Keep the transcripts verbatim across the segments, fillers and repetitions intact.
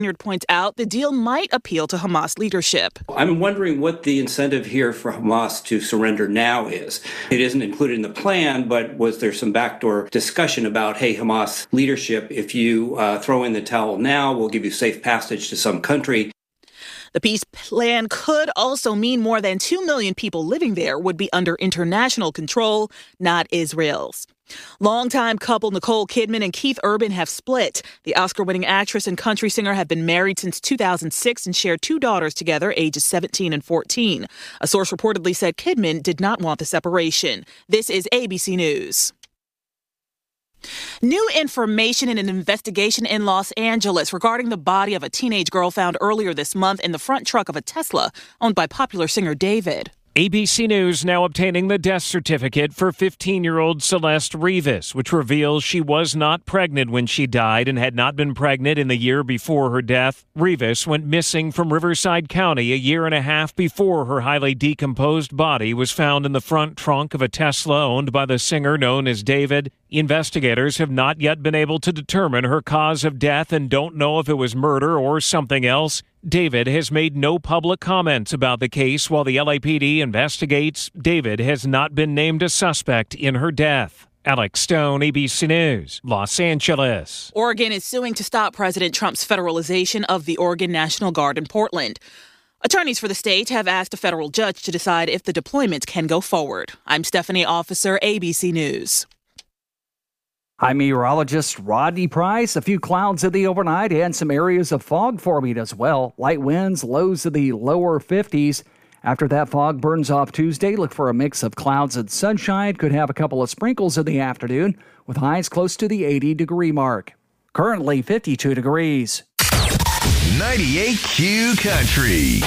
points out the deal might appeal to Hamas leadership. I'm wondering what the incentive here for Hamas to surrender now is. It isn't included in the plan, but was there some backdoor discussion about, hey, Hamas leadership, if you uh, throw in the towel now, we'll give you safe passage to some country. The peace plan could also mean more than two million people living there would be under international control, not Israel's. Longtime couple Nicole Kidman and Keith Urban have split. The Oscar-winning actress and country singer have been married since two thousand six and share two daughters together, ages seventeen and fourteen. A source reportedly said Kidman did not want the separation. This is A B C News. New information in an investigation in Los Angeles regarding the body of a teenage girl found earlier this month in the front truck of a Tesla owned by popular singer David. A B C News now obtaining the death certificate for fifteen-year-old Celeste Rivas, which reveals she was not pregnant when she died and had not been pregnant in the year before her death. Rivas went missing from Riverside County a year and a half before her highly decomposed body was found in the front trunk of a Tesla owned by the singer known as David. Investigators have not yet been able to determine her cause of death and don't know if it was murder or something else. David has made no public comments about the case while the L A P D investigates. David has not been named a suspect in her death. Alex Stone, A B C News, Los Angeles. Oregon is suing to stop President Trump's federalization of the Oregon National Guard in Portland. Attorneys for the state have asked a federal judge to decide if the deployment can go forward. I'm Stephanie Officer, A B C News. I'm meteorologist Rodney Price. A few clouds in the overnight and some areas of fog forming as well. Light winds, lows in the lower fifties. After that fog burns off Tuesday, look for a mix of clouds and sunshine. Could have a couple of sprinkles in the afternoon with highs close to the eighty degree mark. Currently fifty-two degrees. ninety-eight Q Country.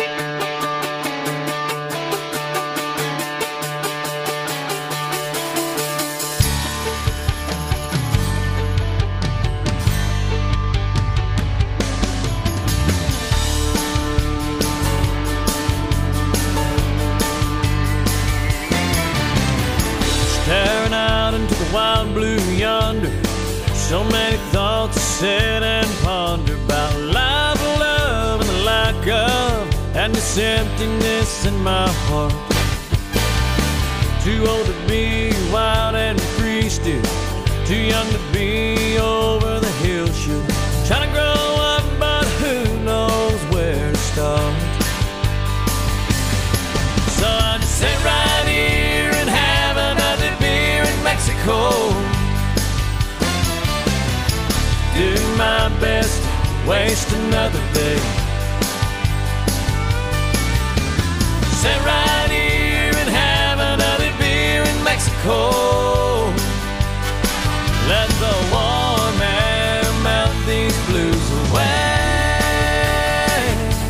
Wild blue yonder, so many thoughts to sit and ponder about life, love, and the lack of, and this emptiness in my heart. Too old to be wild and free still, too young to be over the hill shoot. Trying to grow up, but who knows where to start. So I just sit right here and have another beer in Mexico. Do my best to waste another day. Sit right here and have another beer in Mexico. Let the warm air melt these blues away.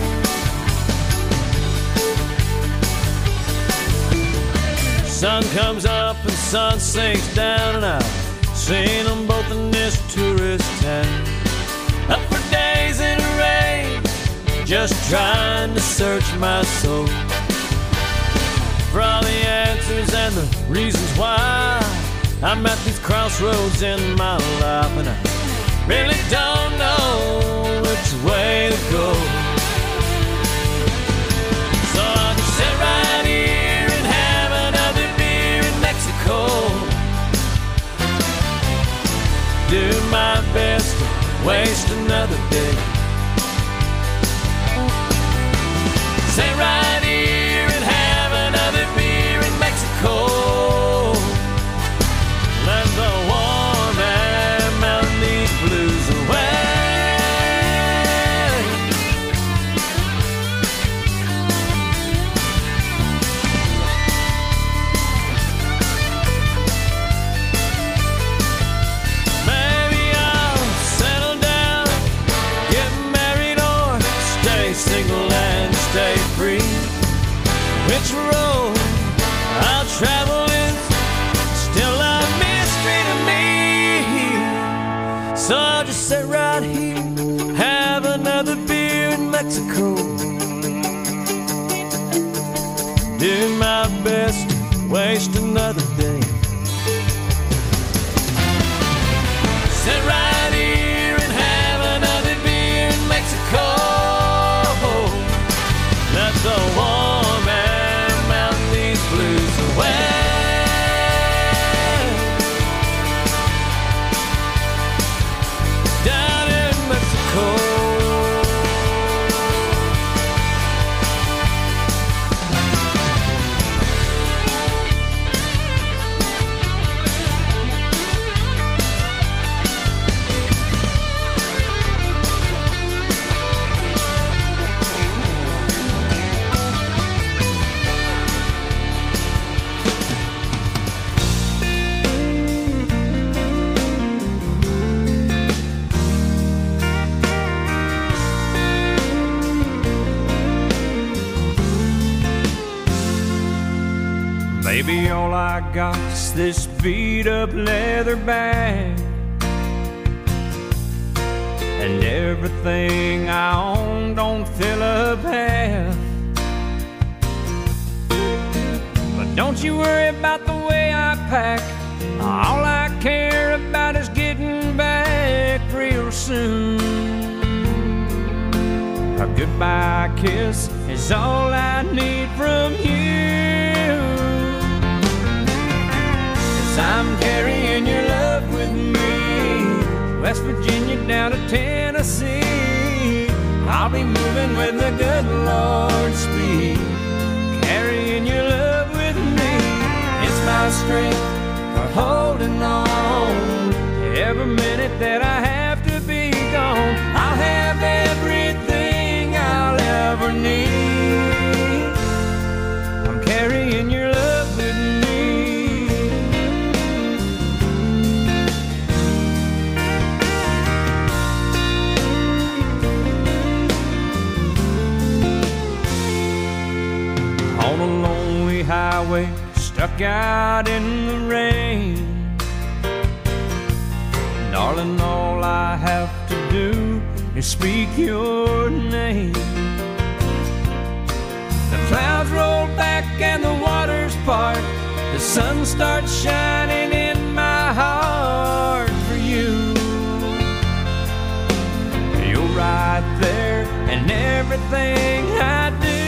Sun comes up and sun sinks down, and I've seen them both in this tourist town. Up for days in a rain, just trying to search my soul for all the answers and the reasons why I'm at these crossroads in my life, and I really don't know which way to go. So I'll just sit right here and have another beer in Mexico. Do my best to waste another day. Sit right here and have another beer in Mexico. Let the warm air melt these blues away. Maybe I'll settle down, get married, or stay single and stay free. Which road I'll travel is still a mystery to me. So I'll just sit right here, have another beer in Mexico. Do my best to waste another day. Sit right here and have another beer in Mexico. Baby, all I got's this beat up leather bag, and everything I own don't fill up half. But don't you worry about the way I pack. All I care about is getting back real soon. A goodbye kiss is all I need from you. 'Cause I'm carrying your love with me, West Virginia down to Tennessee. I'll be moving with the good Lord's speed, carrying your love with me. It's my strength for holding on. Every minute that I have to be gone, I'll have everything I'll ever need. I'm carrying your love with me. On a lonely highway, stuck out in the rain, darling, all I have to do is speak your name. The clouds roll back and the waters part, the sun starts shining in my heart for you. You're right there in everything I do,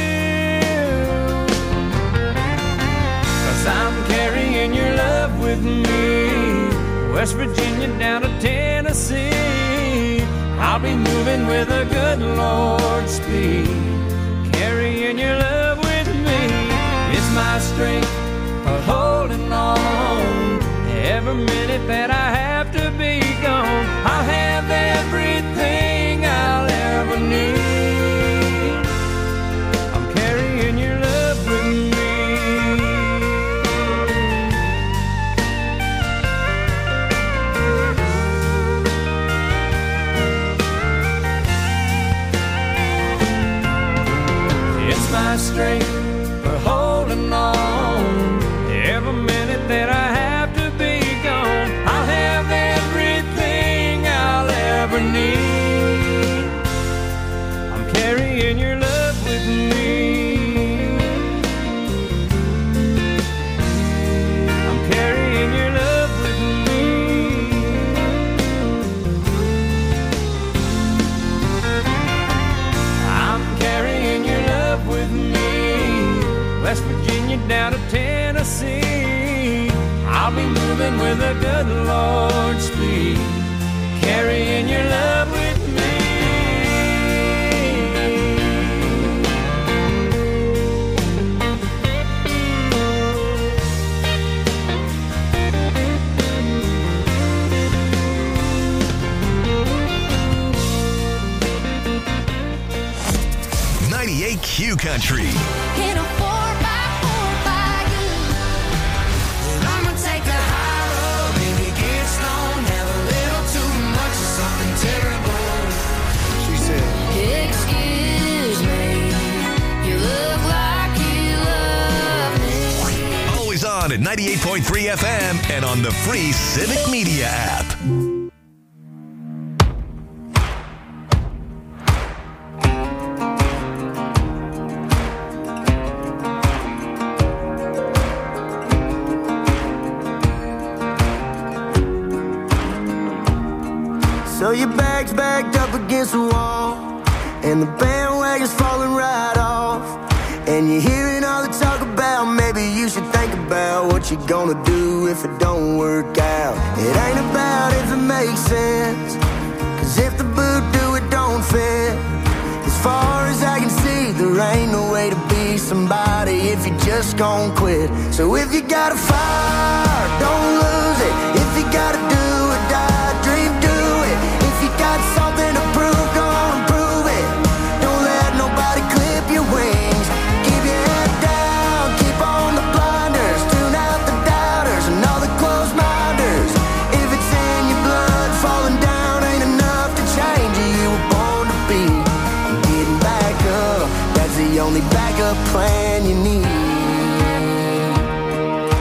'cause I'm carrying your love with me, West Virginia down to Tennessee. I'll be moving with a good Lord's speed, carrying your love with me. It's my strength for holding on. Every minute that I have to be gone, I'll have everything I'll ever need. I'm carrying your love with me. My strength for holding on. Every minute that I have to be gone, I'll have everything I'll ever need. I'm carrying your love with me. I'm carrying your love with me. I'm carrying your love with me, West Virginia down to Tennessee. I'll be moving with a good Lord's speed, carrying your love with me. ninety-eight Q Country. In a four by four by you. And I'ma take the high road, baby, get stoned, have a little too much of something terrible. She said, Excuse me, you look like you love me. always on at ninety-eight point three F M and on the free Civic Media app. So your bag's backed up against the wall, and the bandwagon's falling right off, and you're hearing all the talk about maybe you should think about what you're gonna do if it don't work out. It ain't about if it makes sense, 'cause if the boot do, it don't fit. As far as I can see, there ain't no way to be somebody if you just gon' quit. So if you got a fire, don't lose it. If you gotta do or die, dream, do it. If you got something to prove, go on and prove it. Don't let nobody clip your wings. Keep your head down, keep on the blinders. Tune out the doubters and all the closed minders. If it's in your blood, falling down ain't enough to change you. You were born to be. And getting back up, that's the only backup plan you need.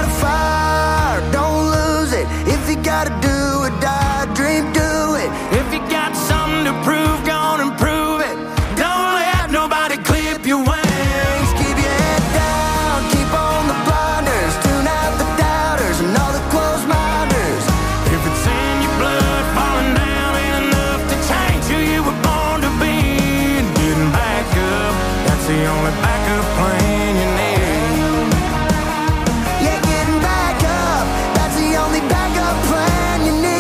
fire, don't lose it. If you gotta do or die, dream, do it. If you got something to prove, go on and prove it. Don't let nobody clip your wings. Keep your head down, keep on the blinders. Tune out the doubters and all the closed minders. If it's in your blood, falling down ain't enough to change who you were born to be. And getting back up, that's the only backup plan you need. Yeah, getting back up, that's the only backup plan you need.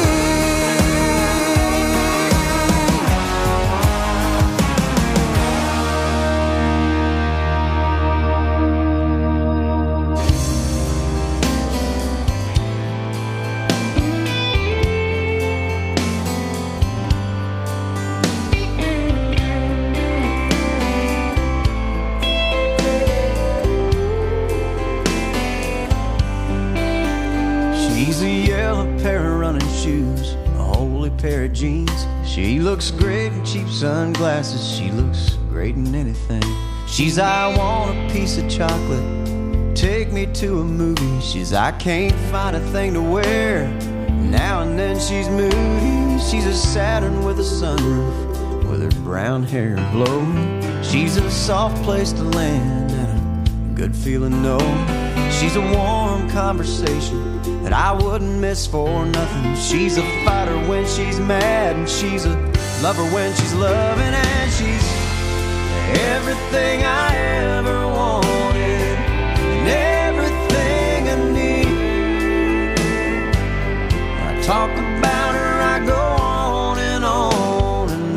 She's a yellow pair of running shoes, a holy pair of jeans. She looks great in cheap sunglasses. She looks great in anything. She's I want a piece of chocolate, take me to a movie. She's I can't find a thing to wear. Now and then she's moody. She's a Saturn with a sunroof, with her brown hair blowing. She's a soft place to land and a good feeling no. She's a warm conversation that I wouldn't miss for nothing. She's a fighter when she's mad, and she's a lover when she's loving, and she's everything I ever wanted and everything I need. I talk about her, I go on and on and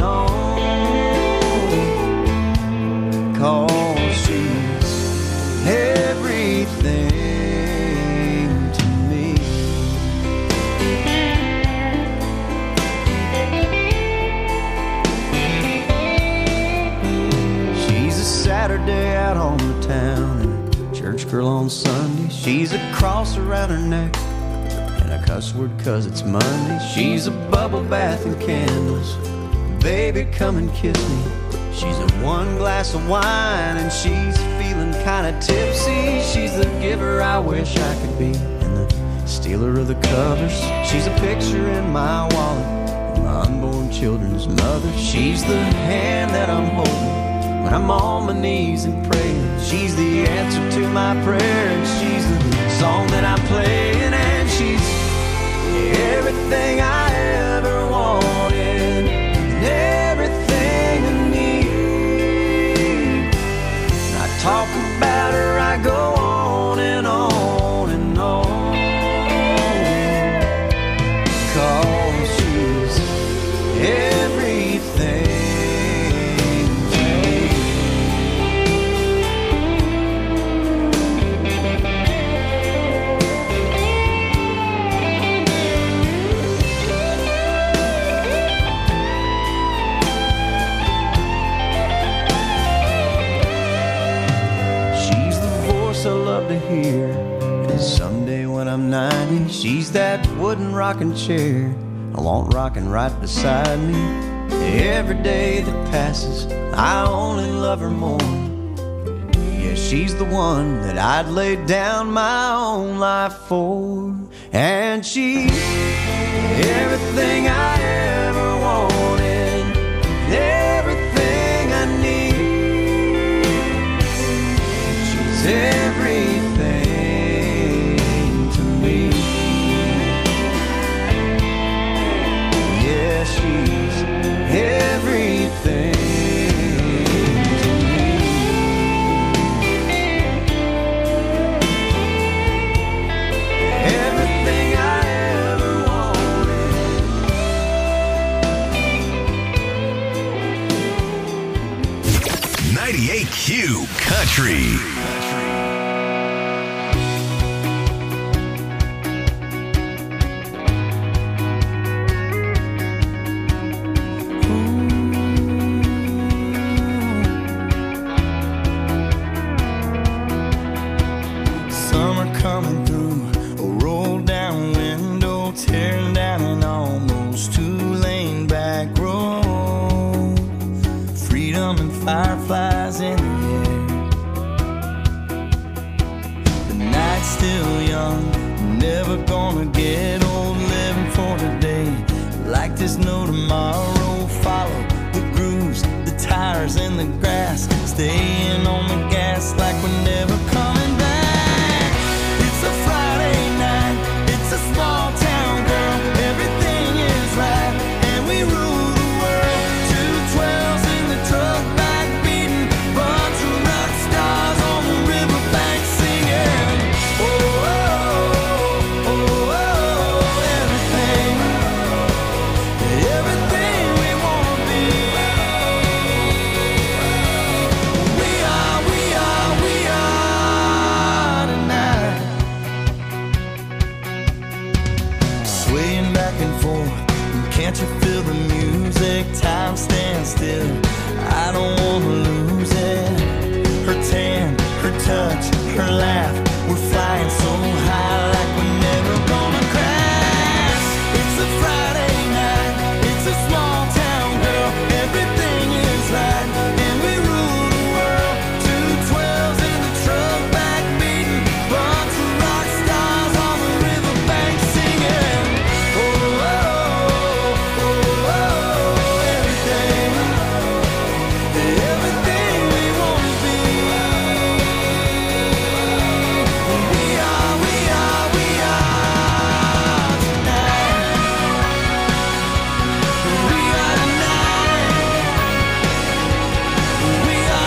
on, 'cause she's everything to me. She's a Saturday out on the town and a church girl on Sunday. She's a cross around her neck and a cuss word 'cause it's Monday. She's a bubble bath and candles, baby come and kiss me. She's a one glass of wine and she's feeling kinda tipsy. She's the giver I wish I could be and the stealer of the covers. She's a picture in my wallet and my unborn children's mother. She's the hand that I'm holding when I'm on my knees and praying. She's the answer to my prayer, and she's the song that I'm playing, and she's everything I ever wanted and everything I need. And I talk about her, I go on and on and on, 'cause she's everything. I love to hear, and someday when I'm ninety, she's that wooden rocking chair I want rocking right beside me. Every day that passes, I only love her more. Yeah, she's the one that I'd lay down my own life for, and she's everything I ever wanted, everything I need. She's everything to me. Yeah, she's everything to me. Everything I ever wanted. ninety-eight Q Country. night's still young. Never gonna get old living for today. Like there's no tomorrow. Follow the grooves, the tires and the grass. Staying on the gas like we're never coming back. It's a Friday night, it's a small town, girl. Everything is right, and we rule the world. Two twelves in the truck back beating, bunch of rock stars on the riverbank singing. Oh, oh, oh, oh, oh, everything, everything we wanna be. We are, we are, we are tonight. Swaying back and forth, can't you feel the music? Time stands still, I don't wanna lose it. Her tan, her touch, her laugh, we're flying so high like we're never gonna crash. It's a Friday night, it's a small town, girl. Everything is right, and we rule the world. Two twelves in the truck back beating, bunch of rock stars on the riverbank singing. Oh, oh, oh, oh, oh, everything, everything we wanna be. We are, we are, we are tonight. We are tonight. We are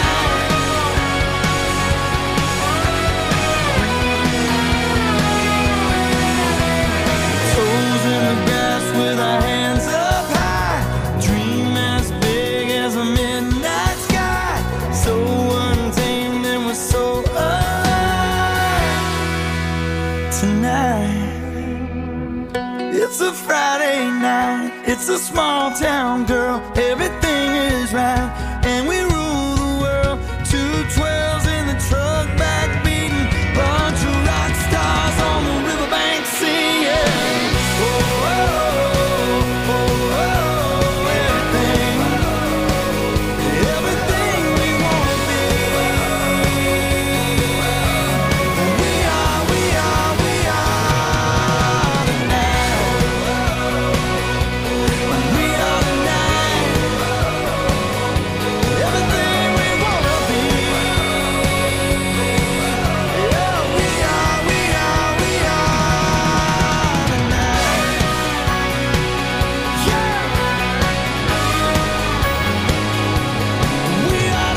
tonight. Toes in the grass with our hands up high. Dream as big as a midnight sky. So untamed and we're so alive tonight. It's a Friday night, it's a small town, girl. Everything is right, and we rule the world. Two twelves in the truck back beating, bunch of rock stars on the riverbank singing. Oh, oh, oh, oh, oh, everything, everything we wanna be. We are, we are, we are tonight. We are tonight. Everything we wanna be. Yeah, we are, we are, we are tonight. Yeah. We are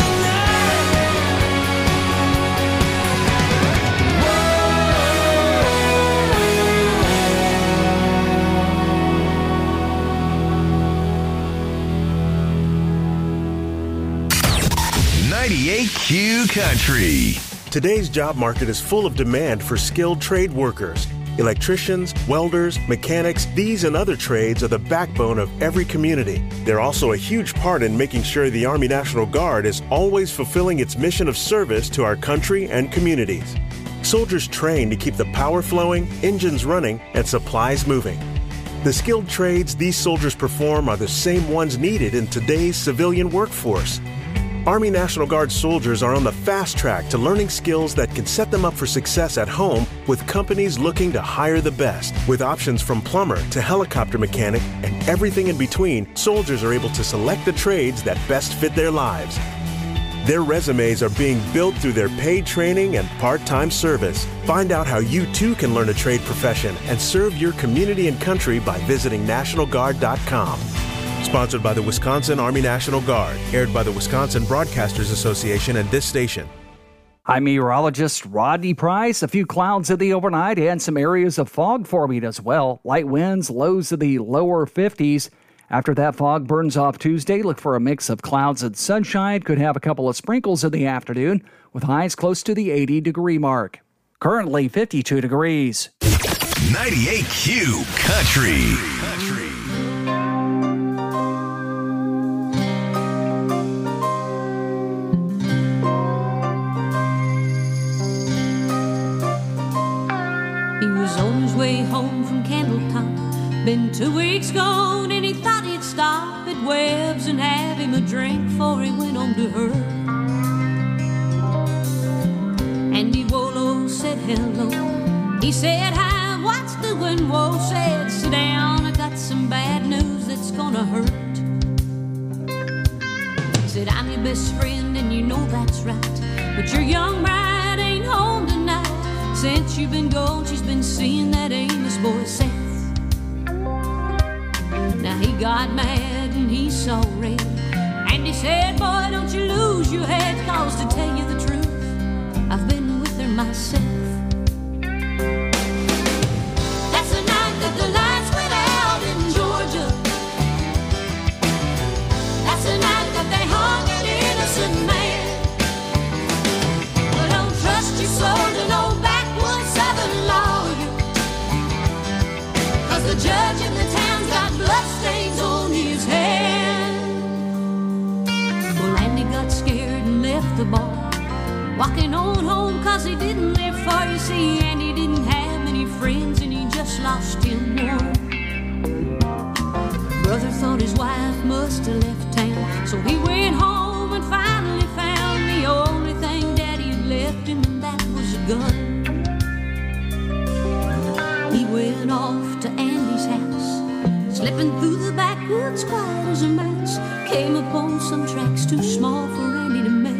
ninety-eight Q Country. Today's job market is full of demand for skilled trade workers. Electricians, welders, mechanics, these and other trades are the backbone of every community. They're also a huge part in making sure the Army National Guard is always fulfilling its mission of service to our country and communities. Soldiers train to keep the power flowing, engines running, and supplies moving. The skilled trades these soldiers perform are the same ones needed in today's civilian workforce. Army National Guard soldiers are on the fast track to learning skills that can set them up for success at home with companies looking to hire the best. With options from plumber to helicopter mechanic and everything in between, soldiers are able to select the trades that best fit their lives. Their resumes are being built through their paid training and part-time service. Find out how you too can learn a trade profession and serve your community and country by visiting national guard dot com. Sponsored by the Wisconsin Army National Guard. Aired by the Wisconsin Broadcasters Association and this station. I'm meteorologist Rodney Price. A few clouds in the overnight and some areas of fog forming as well. Light winds, lows of the lower fifties. After that fog burns off Tuesday, look for a mix of clouds and sunshine. Could have a couple of sprinkles in the afternoon with highs close to the eighty degree mark. Currently fifty-two degrees. ninety-eight Q Country. Country. On his way home from Candletop, been two weeks gone, and he thought he'd stop at Webb's and have him a drink before he went on to her. Andy Wolo said, hello. He said, hi, what's doing? Whoa, said, sit down, I got some bad news that's gonna hurt. He said, I'm your best friend and you know that's right, but your young bride ain't home tonight. Since you've been gone, she's been seeing that Amos boy Seth. Now he got mad and he saw red, and he said, boy, don't you lose your head, cause to tell you the truth, I've been with her myself. That's the night that the lights went out in Georgia. That's the night that they hung an innocent man. But don't trust your soul to no backwoods southern lawyer, cause the judge in the town's got bloodstains on his hand. Well, Andy got scared and left the bar, walking on home cause he didn't live far. You see, Andy didn't have many friends and he just lost him one. Brother thought his wife must have left town, so he went home and finally found the only thing Daddy had left him, and that was a gun. He went off to Andy's house, slipping through the backwoods quiet as a mouse, came upon some tracks too small for Andy to make.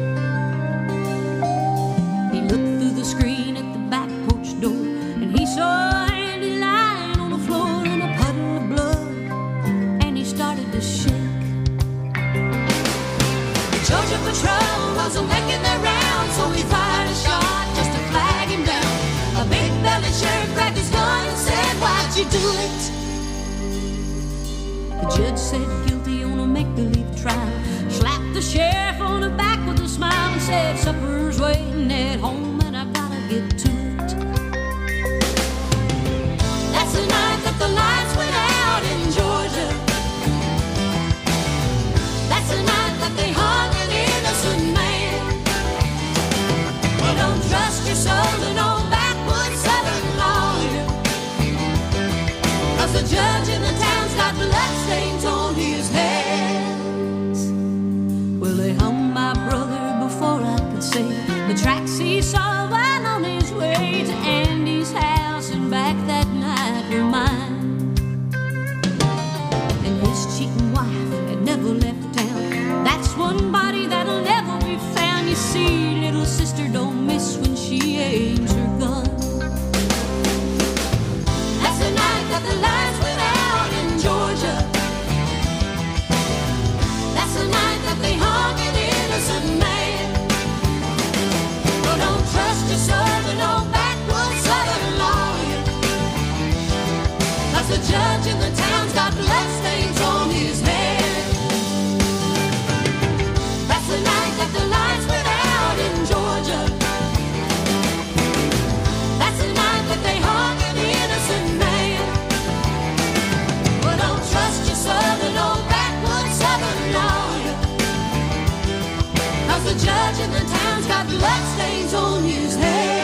He looked through the screen at the back porch door, and he saw Andy lying on the floor in a puddle of blood, and he started to shake. The Georgia patrol wasn't making their rounds, so he fired a shot just to flag him down. A big-bellied sheriff grabbed his gun and said, why'd you do it? The judge said guilty on a make-believe trial, slapped the sheriff on the back with a smile and said, supper's waiting at home and I gotta get to it. That's the night that the lights went out in Georgia. That's the night that they hung an innocent man. Well, don't trust your soul to no backwoods southern lawyer, cause the judge in the town's got bloodstains on his hands. Well, they hung my brother before I could say the tracks he saw while on his way to Andy's house and back that night were mine. And his cheating wife had never left town. That's one body that'll never be found. You see, little sister don't miss when she aims her gun. That's the night that the lights went out in Georgia. That's the night that they hung an innocent man. Well, don't trust your soul to no backwoods southern lawyer, cause the judge in the town's got bloodstains on his hands. That's the night that the lights went out in Georgia. That's the night that they hung an innocent man. Well, don't trust your soul to no backwoods southern lawyer, cause the judge in the town's got bloodstains on his hands.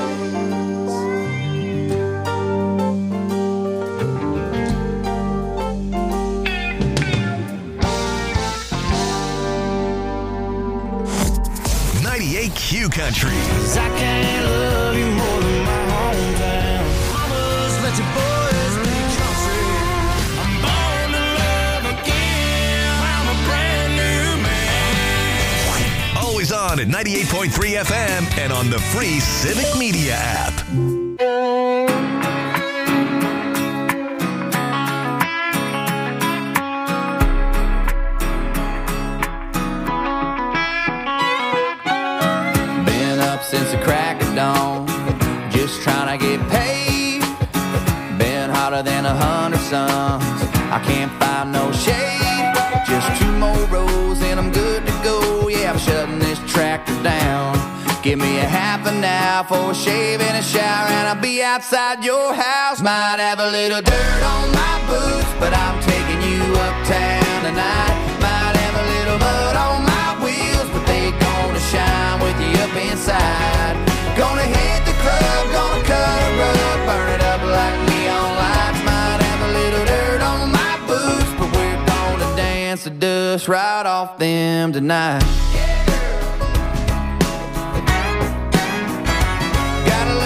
ninety-eight Q Country. Cause I can't love you more than my hometown. Mamas, let your boys be country. I'm born to love again. I'm a brand new man. Always on at ninety-eight point three F M and on the free Civic Media app. Been up since the crack of dawn, just trying to get paid. Been hotter than a hundred suns, I can't find no shade. Just two more rows and I'm good to go. Yeah, I'm shutting this tractor down. Give me a half an hour for a shave and a shower, and I'll be outside your house. Might have a little dirt on my boots, but I'm taking you uptown tonight. Might have a little mud on my wheels, but they gonna shine with you up inside. Gonna hit the club, gonna cut a rug, burn it up like neon lights. Might have a little dirt on my boots, but we're gonna dance the dust right off them tonight. Got a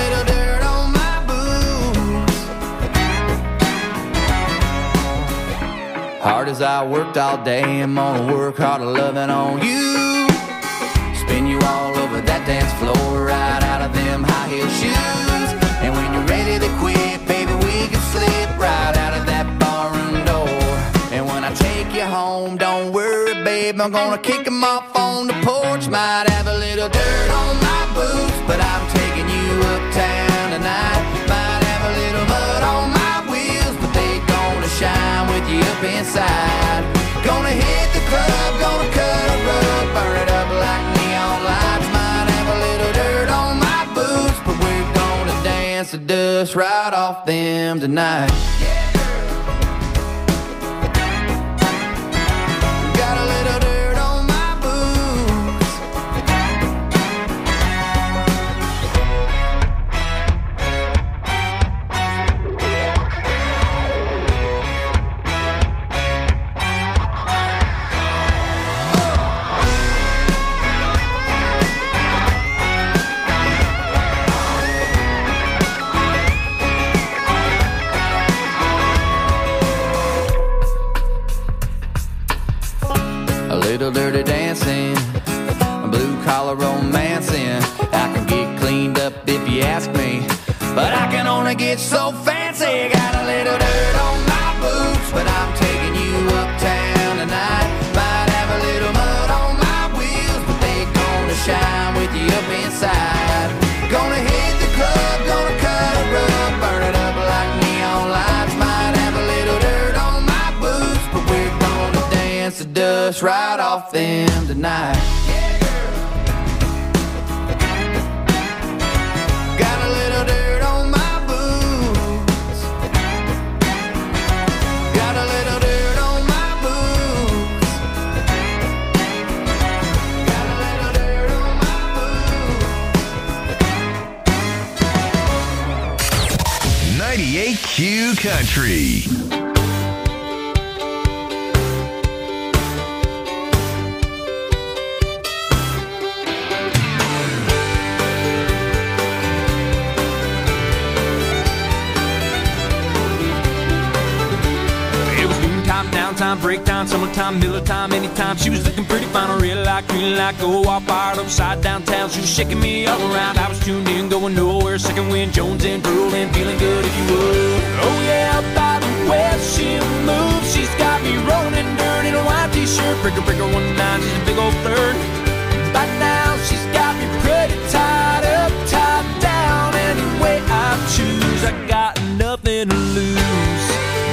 Hard as I worked all day, I'm gonna work harder loving on you. Spin you all over that dance floor, right out of them high heel shoes. And when you're ready to quit, baby, we can slip right out of that barroom door. And when I take you home, don't worry, babe, I'm gonna kick them off on the porch. Might have a little dirt on my boots, but I'm taking you uptown tonight. Might have a little mud on my wheels, but they gonna shine with you up inside. Gonna hit the club, gonna cut a rug, burn it up like neon lights. Might have a little dirt on my boots, but we're gonna dance the dust right off them tonight. Got a little dirt on my boots. A little dirty dancing, blue collar romancing. I can get cleaned up if you ask me, but I can only get so fancy. Got a little dirt on my boots, but I'm taking you uptown tonight. Might have a little mud on my wheels, but they gonna shine with you up inside. Gonna hit the club, gonna cut a rug, burn it up like neon lights. Might have a little dirt on my boots, but we're gonna dance the dust right off them tonight. Got a little dirt on my boots. Got a little dirt on my boots. Got a little dirt on my boots. ninety-eight Q Country. Downtime, break time, summertime, Miller time, anytime. She was looking pretty fine, I really like, really like. Go all fired upside downtown. She was shaking me all around. I was tuned in, going nowhere. Second wind, Jones and drooling, feeling good if you would. Oh yeah, by the way she moves, she's got me rolling in dirt in a white t-shirt. Breaker, breaker, one nine, she's a big old flirt. By now, she's got me pretty tied up, tied down. Any way I choose, I got nothing to lose.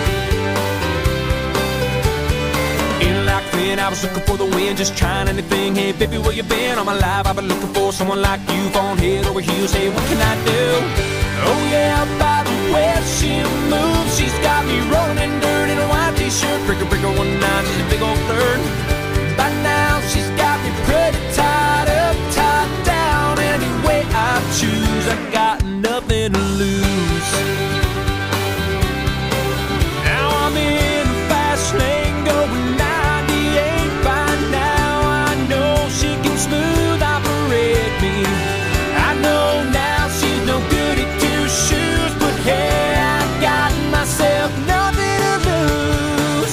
I was looking for the wind, just trying anything. Hey, baby, where you been? All my life I've been looking for someone like you, falling head over heels. Hey, what can I do? Oh yeah, by the way she moves, she's got me rolling in dirt in a white t-shirt. Breaker, breaker, one nine, she's a big old flirt. By now, she's got me pretty tied up, tied down. Any way I choose, I got nothing to lose. Now I'm in the fast lane going smooth operate me. I know now she's no good at two shoes, but hey, I got myself nothing to lose.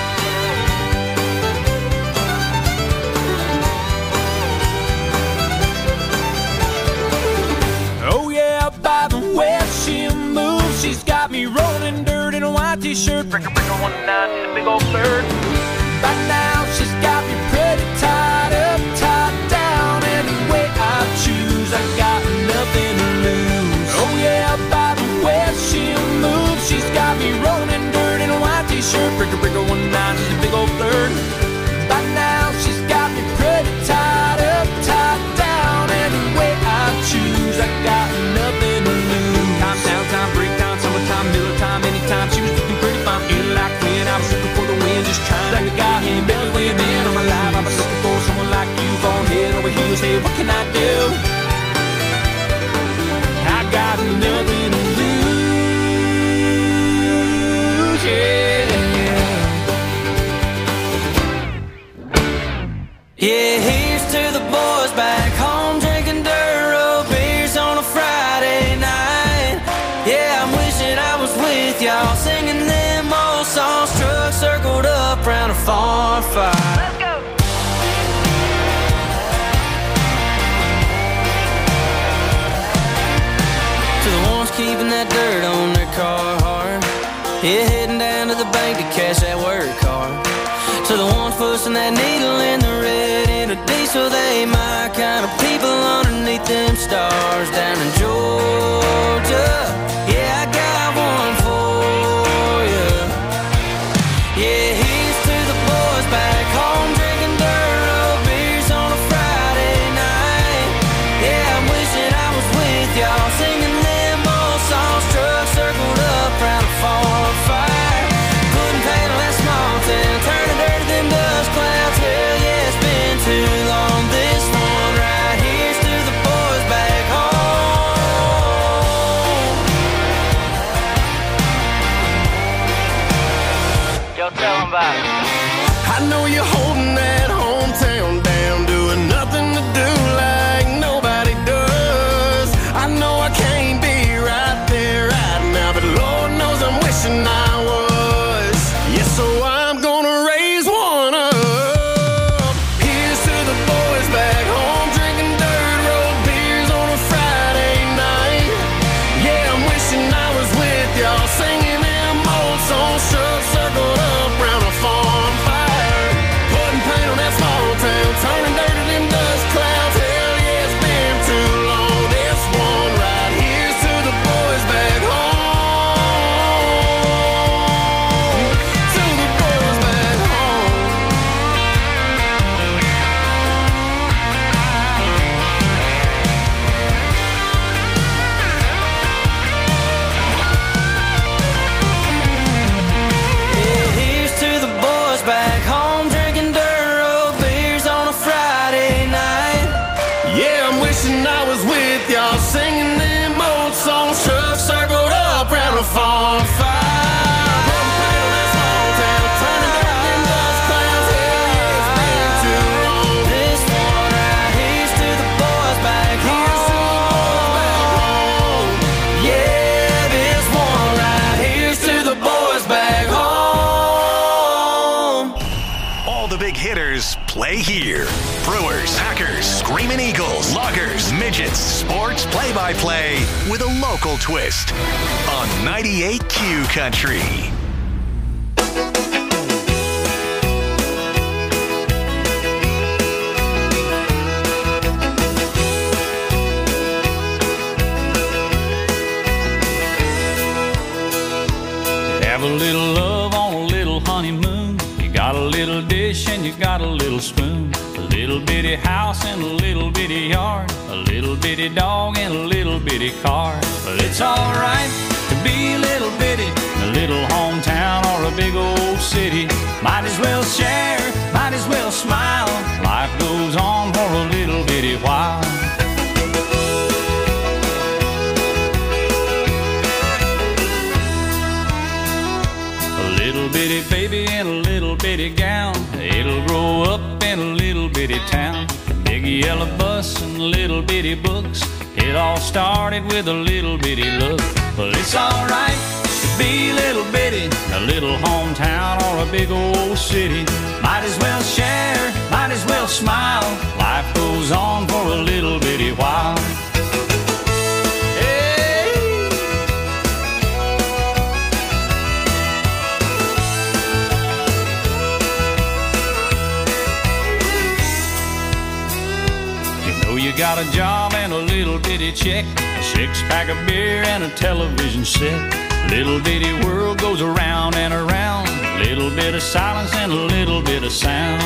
Oh yeah, by the way she moves, she's got me rolling dirt in a white t-shirt. Breaker, breaker, one nine, in a big old bird. By now she's got me pretty tied up, tied down. Any way I choose, I got nothing to lose. Oh yeah, by the way she moves, she's got me rolling in dirt in a white t-shirt. Breaker, breaker, one nine, she's a big old flirt. By now she's got me pretty tied up, tied down. Any way I choose, I got nothing to lose. Time, downtime, break time, summertime, Miller time, anytime. She was looking pretty fine, feeling like when I was looking for the wind, just trying like a guy in Bell. around a farm fire. Let's go. To the ones keeping that dirt on their car hard, yeah, heading down to the bank to cash that work card. To the ones pushing that needle in the red in a diesel, they my kind of people underneath them stars down in Georgia. Yeah, I got one for you. Yeah, here's to the boys back home drinking dirt road beers on a Friday night. Yeah, I'm wishing I was with y'all singing them old songs, trucks circled up round a farm fire, putting paint on that small town, turning dirt to them dust clouds. Hell yeah, it's been too long. This one right here's to the boys back home. Yo, tell them about it. I know you're holding that hometown down, doing nothing to do like nobody does. I know I can't be right there right now, but Lord knows I'm wishing I was. Yeah, so I'm gonna raise one up. Here's to the boys back home drinking dirt road beers on a Friday night. Yeah, I'm wishing I was with y'all singing them old songs, trucks circled up round a farm fire, putting paint on that small town, turning dirt to them dust clouds. Hell yeah, it's been too long. This one right here's to the boys back home. To the boys back home. Yeah, here's to the boys back home drinking dirt road beers on a Friday night. Yeah, I'm wishing I was with y'all singing them old songs, trucks circled up round a farm fire, putting paint on that small town, turning dirt to them dust clouds. Hell yeah, it's been too long. This one right here's to the boys back home. Yeah, this one right here's to the boys back home. All the big hitters play here. Brewers, Packers, Screaming Eagles, Loggers, Midgets, sports play-by-play with a local twist on ninety-eight Q Country. Have a little love on a little honeymoon. You got a little dish and you got a little spoon. A little bitty house and a little bitty yard. A little bitty dog and a little bitty car. But it's alright to be a little bitty in a little hometown or a big old city. Might as well share, might as well smile. Life goes on for a little bitty while. A little bitty baby in a little bitty gown. It'll grow up in a little bitty town. Big yellow bus and little bitty books. It all started with a little bitty look. Well, it's alright to be a little bitty in a little hometown or a big old city. Might as well share, might as well smile. Life goes on for a little bitty while. You got a job and a little bitty check, a six-pack of beer and a television set. Little bitty world goes around and around. Little bit of silence and a little bit of sound.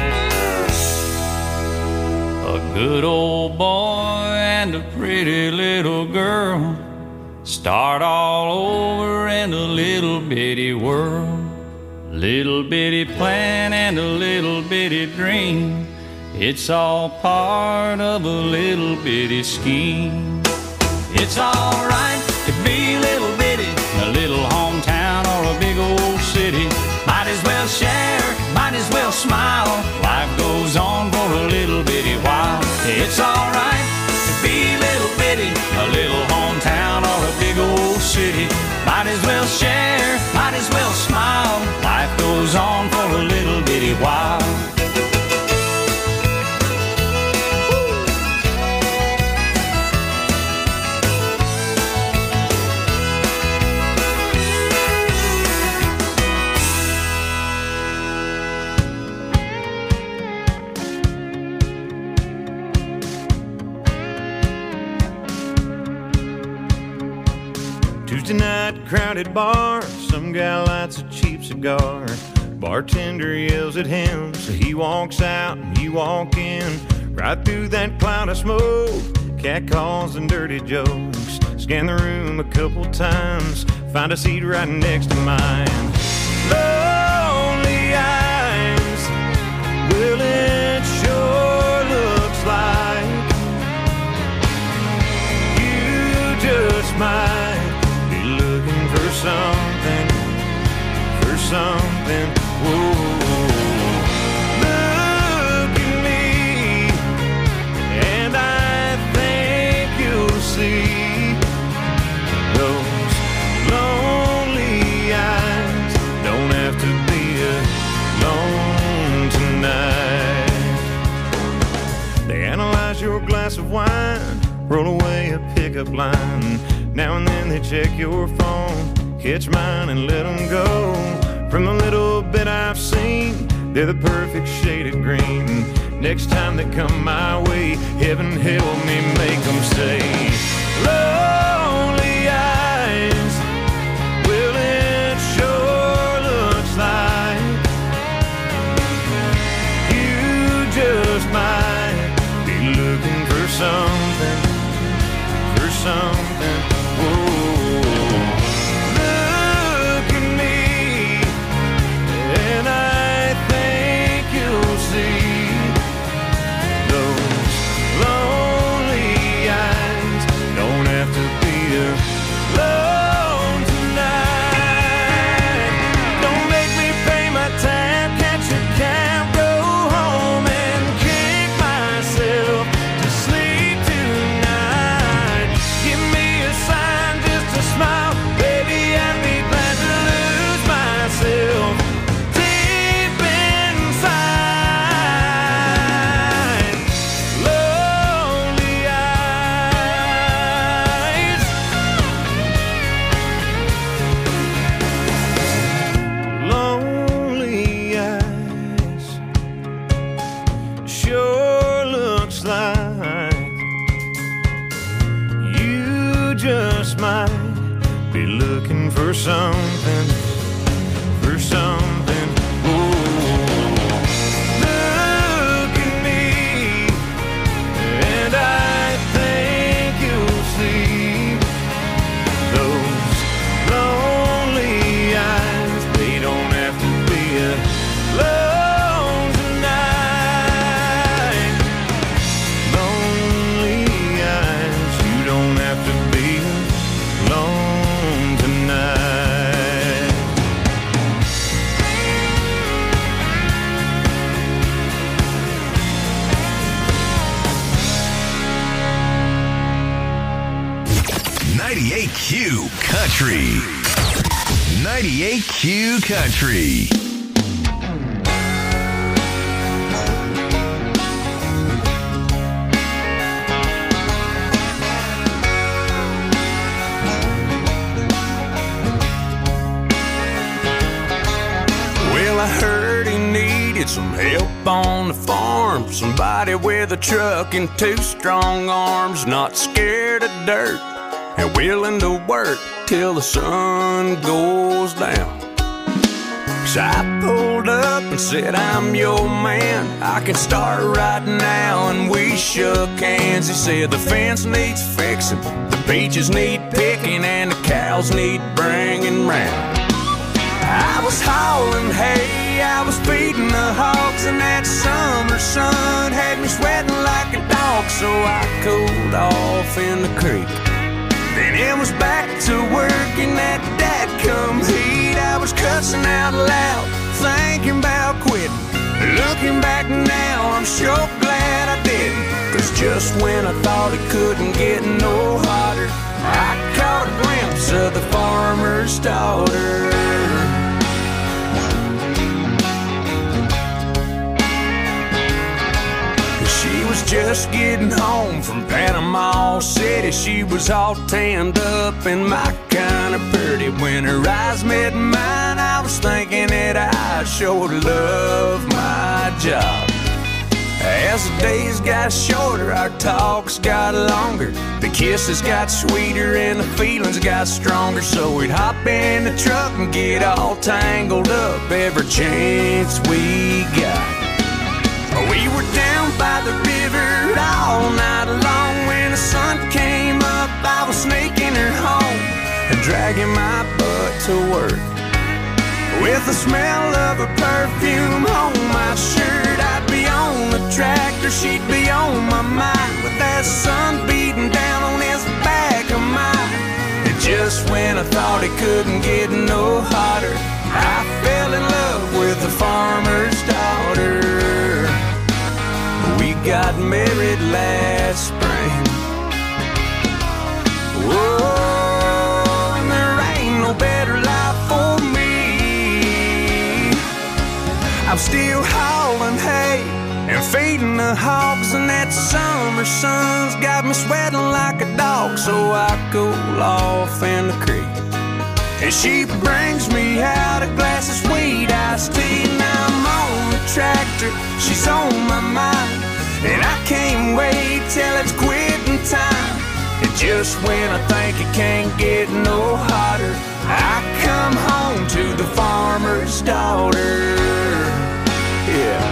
A good old boy and a pretty little girl start all over in a little bitty world. Little bitty plan and a little bitty dream. It's all part of a little bitty scheme. It's alright to be a little bitty in a little hometown or a big old city. Might as well share, might as well smile. Life goes on for a little bitty while. It's alright to be a little bitty in a little hometown or a big old city. Might as well share, might as well smile. Life goes on for a little wild. Tuesday night, crowded bar, some guy lights a cheap cigar. Bartender yells at him, so he walks out and you walk in. Right through that cloud of smoke, cat calls and dirty jokes. Scan the room a couple times, find a seat right next to mine. Lonely eyes, well it sure looks like you just might be looking for something, for something. Whoa, look at me, and I think you'll see those lonely eyes don't have to be alone tonight. They analyze your glass of wine, roll away a pickup line. Now and then they check your phone, catch mine and let them go. From the little bit I've seen, they're the perfect shade of green. Next time they come my way, heaven help me make them say, lonely eyes, well it sure looks like you just might be looking for something, for something. Whoa. For something, for something. Ooh. Look at me, and I think you'll see those lonely eyes. They don't have to be alone tonight. Lonely eyes, you don't have to be alone. ninety-eight Q Country. ninety-eight Q Country. Well, I heard he needed some help on the farm. Somebody with a truck and two strong arms, not scared of dirt and willing to work till the sun goes down. So I pulled up and said, I'm your man, I can start right now. And we shook hands. He said the fence needs fixing, the peaches need picking, and the cows need bringing round. I was hauling hay, I was feeding the hogs, and that summer sun had me sweating like a dog. So I cooled off in the creek, then it was back to work in that dadgum heat. I was cussing out loud, thinking about quitting. Looking back now, I'm sure glad I didn't. Cause just when I thought it couldn't get no hotter, I caught a glimpse of the farmer's daughter. just getting home from Panama City. She was all tanned up and my kind of pretty. When her eyes met mine, I was thinking that I sure love my job. As the days got shorter, our talks got longer. The kisses got sweeter and the feelings got stronger. So we'd hop in the truck and get all tangled up every chance we got. We were down by the river all night long. When the sun came up, I was sneaking her home and dragging my butt to work. With the smell of her perfume on my shirt, I'd be on the tractor, she'd be on my mind. With that sun beating down on this back of mine. And just when I thought it couldn't get no hotter, I fell in love with the farmer's daughter. We got married last spring. Whoa, and there ain't no better life for me. I'm still hauling hay and feeding the hogs, and that summer sun's got me sweating like a dog. So I cool off in the creek, and she brings me out a glass of sweet iced tea. Now I'm on the tractor, she's on my mind, and I can't wait till it's quitting time. And just when I think it can't get no hotter, I come home to the farmer's daughter. Yeah.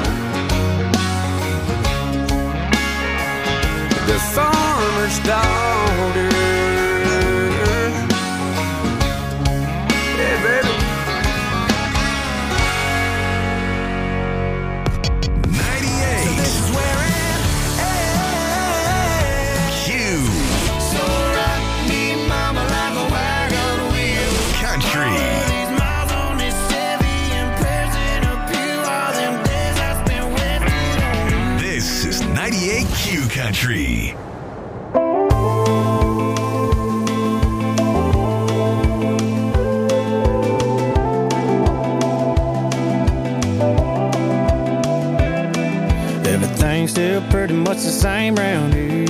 The farmer's daughter. Yeah, baby. ninety-eight. So this is where it is. Q. So rock me, mama, like a wagon wheel. Country. All these miles on this Chevy and prayers in a pew. All them days I spent waiting on. This is ninety-eight Q Country. Everything's still pretty much the same round here.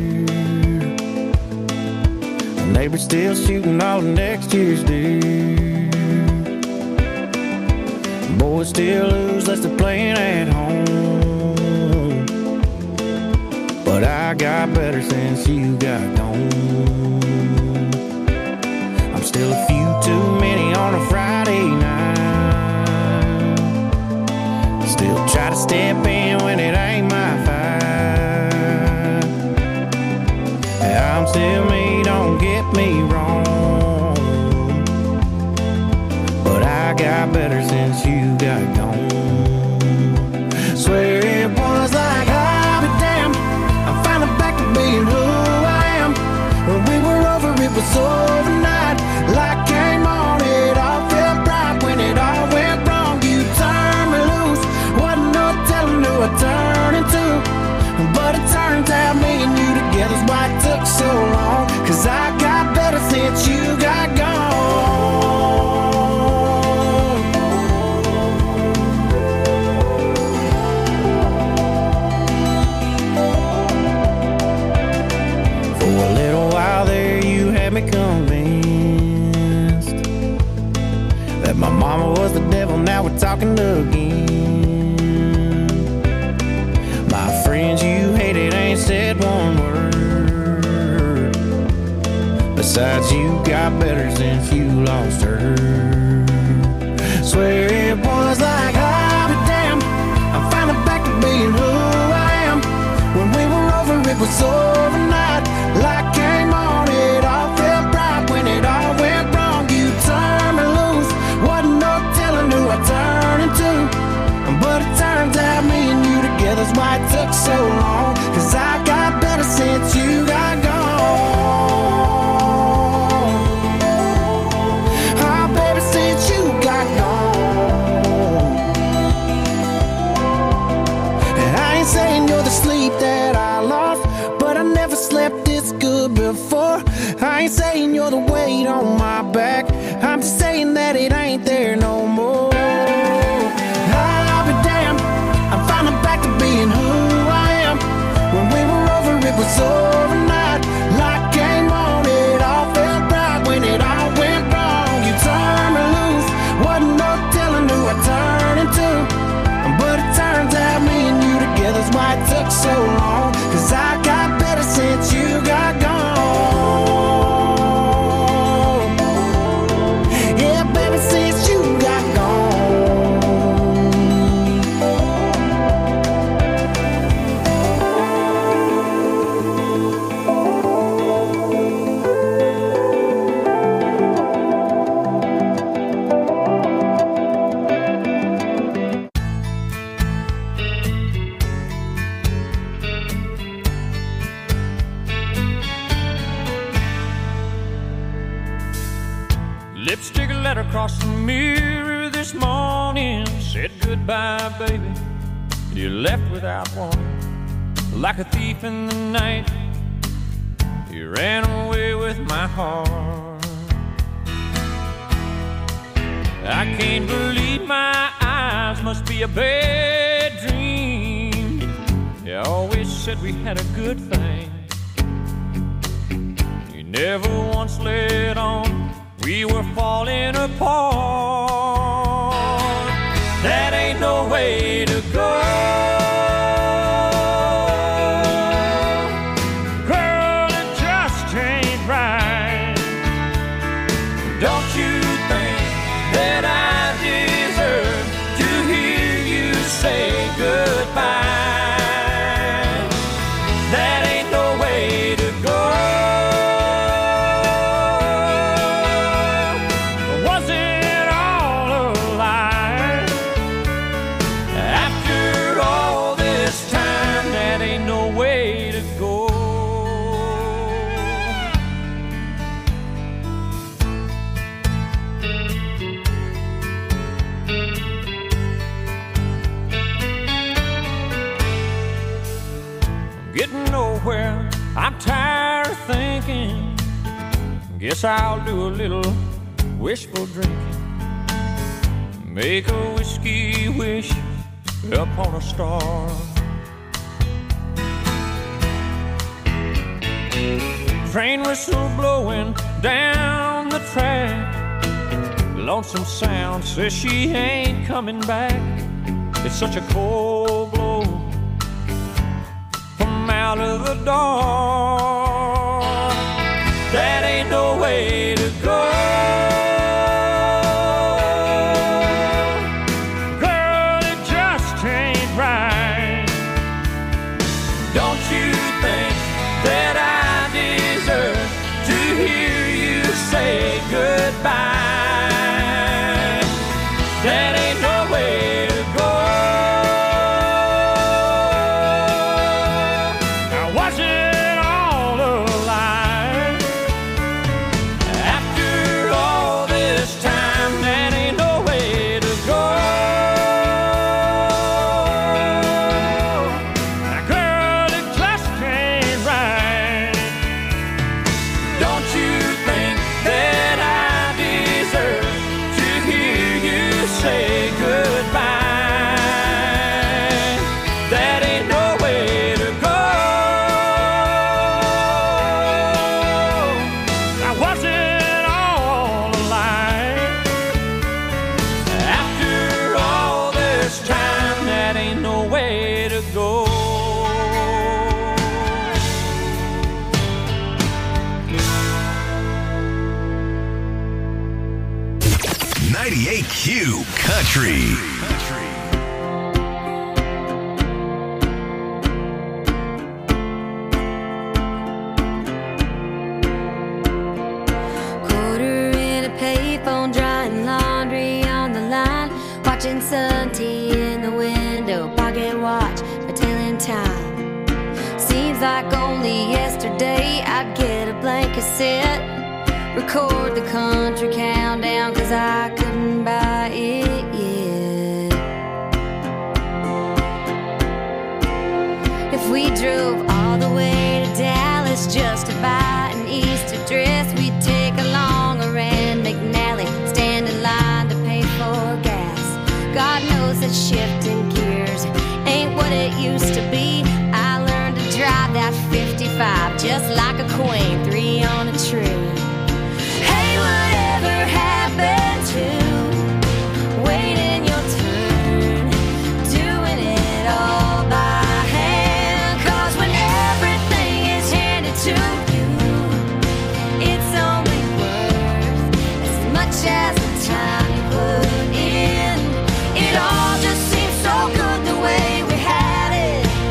The neighbor's still shooting all the next year's deer. Boys still lose unless they're playing at home. But I got better since you got gone. I'm still a few too many on a Friday night. Still try to step in when it ain't my fight. I'm still me, don't get me wrong, but I got better since you got gone. Swear it was like I'll be damned, I'm finally back to being who I am. When we were over, it was overnight. Light came on, it all felt bright. When it all went wrong, you turned me loose. Wasn't no telling who I turned into, but it turns out me and you together's why it took so long. Cause I got better since you got gone. For a little while there you had me convinced that my mama was the devil, now we're talking again. My friends you hated ain't said one word. Besides, you got better since you lost her. Swear it was like I'll be damned, I'm finally back to being who I am. When we were over, it was overnight. Light came on, it all felt bright. When it all went wrong, you turned me loose. Wasn't no telling who I turned into, but it turns out me and you together's why it took so long. Cause I got better since you got gone. Oh, baby, since you got gone. And I ain't saying you're the sleep that I lost, but I never slept this good before. I ain't saying you're the weight on my back, I'm just saying that it ain't there no more. I'll be damned, I'm finally back to being who I am. When we were Lipstick letter across the mirror this morning said goodbye, baby. You left without warning, like a thief in the night. You ran away with my heart. I can't believe my eyes, must be a bad dream. You always said we had a good thing. You never once let on we were falling apart. That ain't no way to go. Girl, it just ain't right. Don't you think that I deserve to hear you say goodbye? That ain't no way to go. Was it all a lie? After all this time, that ain't no way to go. Getting nowhere, I'm tired of thinking. Guess I'll do a little wishful drinking. Make a whiskey wish upon a star. Train whistle blowing down the track. Lonesome Sound says she ain't coming back. It's such a cold blow from out of the dark. That ain't no way to go. Girl, it just ain't right. Don't you think that I deserve to hear you say goodbye? That ain't no way to go. Now was it all a lie? After all this time, that ain't no way to go. Now girl, it just ain't right. Don't you think that I deserve to hear you say goodbye? That ain't no way to go. Now was it all a lie? After all this time, that ain't no way to go. ninety-eight Q Country. Quarter in a payphone, drying laundry on the line, watching sun tea in the window, pocket watch, a telling time. Seems like only yesterday I'd get a blank cassette, record the country countdown, cause I couldn't buy it yet. If we drove all the way to Dallas just to buy an Easter dress, we'd take along a Rand McNally, stand in line to pay for gas. God knows that shifting gears ain't what it used to be. I learned to drive that fifty-five just like a queen, three on a tree. Hey, whatever happened to waiting your turn, doing it all by hand? Cause when everything is handed to you, it's only worth as much as the time you put in. It all just seems so good the way we had it.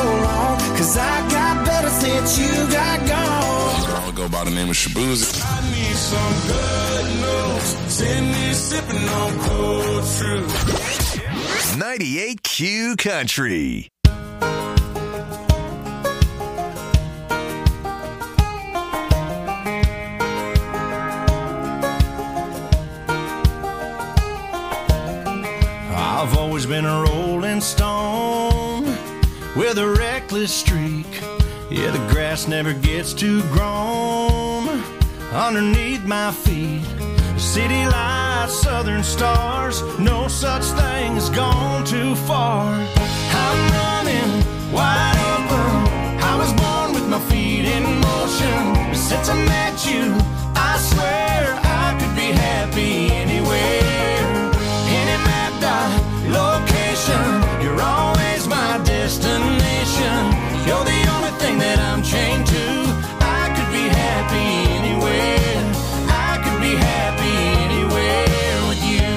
long, cause I got better since you got gone. I'll go by the name of Shabuzi. I need some good news. Send me sipping on cold truth. ninety-eight Q Country. I've always been a rolling stone with a reckless streak. Yeah, the grass never gets too grown underneath my feet. City lights, southern stars, no such thing as gone too far. I'm running wide open. I was born with my feet in motion. But since I met you, I swear I could be happy anywhere. Any map dot location, you're always my destination. You're the only thing that I'm chained to. I could be happy anywhere. I could be happy anywhere with you.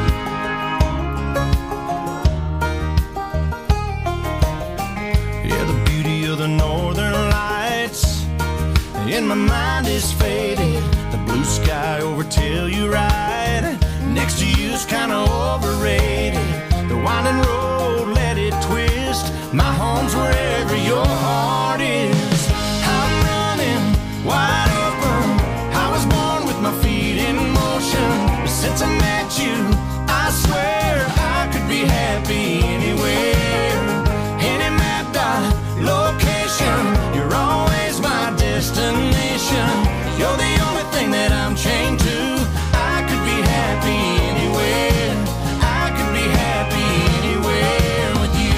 Yeah, the beauty of the northern lights in my mind is faded. The blue sky over Telluride next to you's kinda overrated. The winding road, let it twist. My home's wherever your heart is. I'm running wide open. I was born with my feet in motion. But since I met you, I swear I could be happy anywhere. Any map dot location, you're always my destination. You're the only thing that I'm chained to. I could be happy anywhere. I could be happy anywhere with you.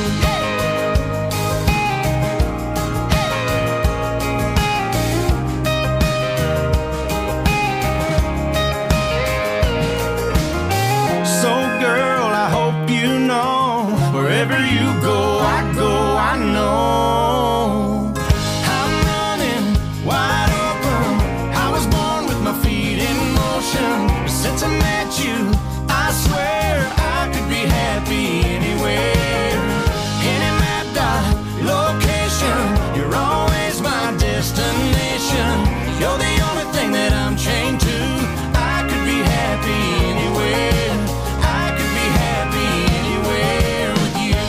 So girl, I hope you know, wherever you go, I go, I know. I'm running wide open. I was born with my feet in motion. But since I met you, I swear I could be happy anywhere. Any map dot location, you're always my destination. You're the only thing that I'm chained to. I could be happy anywhere. I could be happy anywhere with you.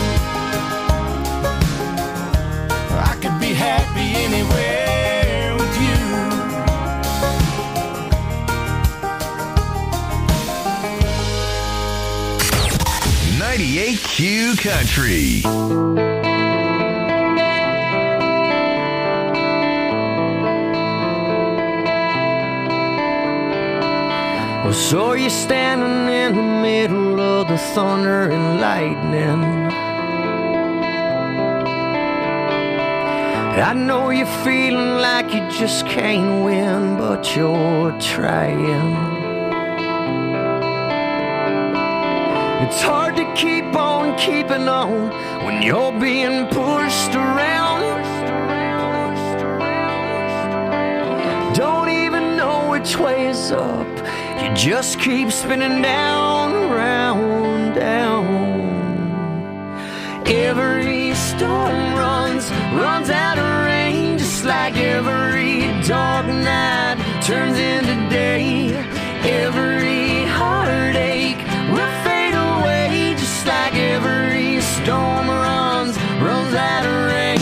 I could be happy anywhere with you. ninety-eight Q Country. Well, so you're standing in the middle of the thunder and lightning. I know you're feeling like you just can't win, but you're trying. It's hard to keep on keeping on when you're being pushed around. Don't even know which way is up. You just keep spinning down, round, down. Every storm runs, runs out of rain, just like every dark night turns into day. Every heartache will fade away, just like every storm runs, runs out of rain.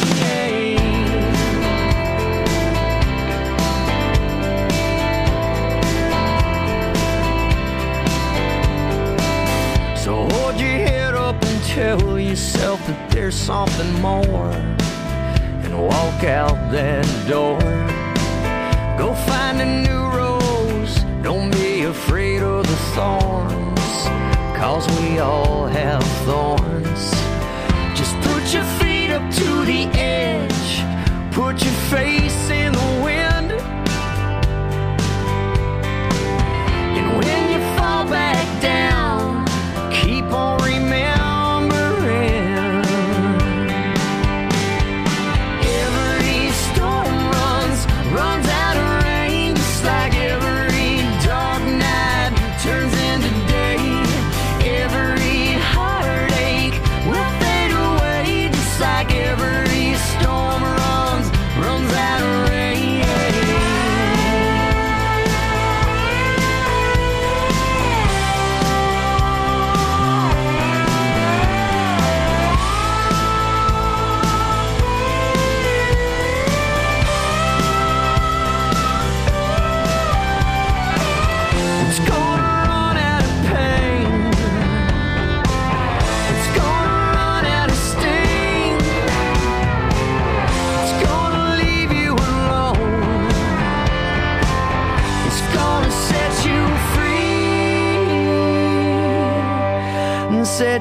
So hold your head up and tell yourself that there's something more, and walk out that door. Go find a new rose, don't be afraid of the thorns, cause we all have thorns. Just put your feet up to the edge, put your face in the wind, and when you fall back down, keep on remembering. Every storm runs, runs out of rain, just like every dark night turns into day. Every heartache will fade away, just like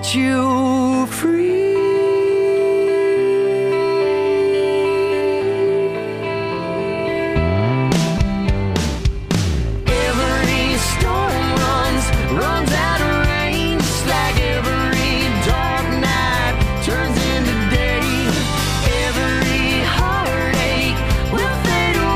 you